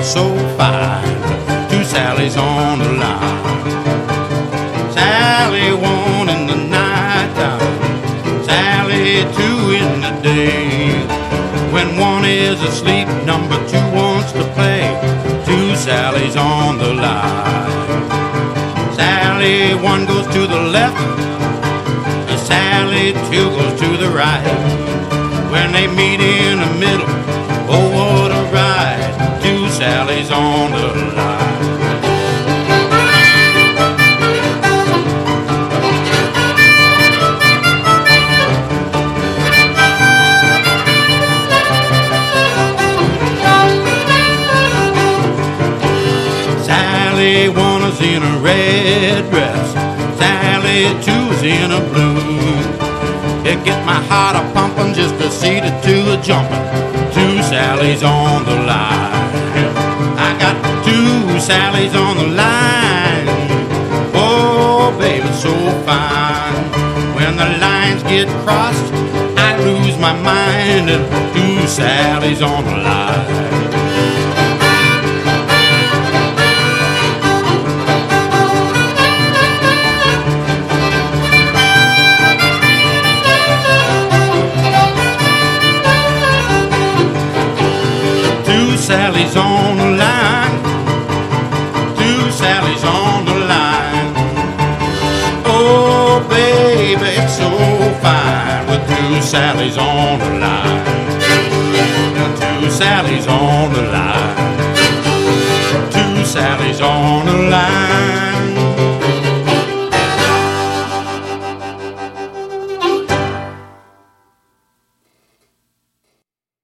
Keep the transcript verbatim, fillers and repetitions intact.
so fine. Two Sallies on the line. Sally one in the night time, Sally two in the day. When one is asleep, number two wants to play. Two Sallies on the line. Sally one goes to the left, and Sally two goes to the right. When they meet in the middle, oh what a ride. Two Sallies on the line. Sally one is in a red dress, Sally two's in a blue. It gets my heart a pumping just to see the two a jumping. Two Sallies on the line. I got two Sallies on the line. Oh, baby, so fine. When the lines get crossed, I lose my mind. And two Sallies on the line. Sallies on the line, two Sallies on the line. Oh, baby, it's so fine with two Sallies on the line. Two Sallies on the line.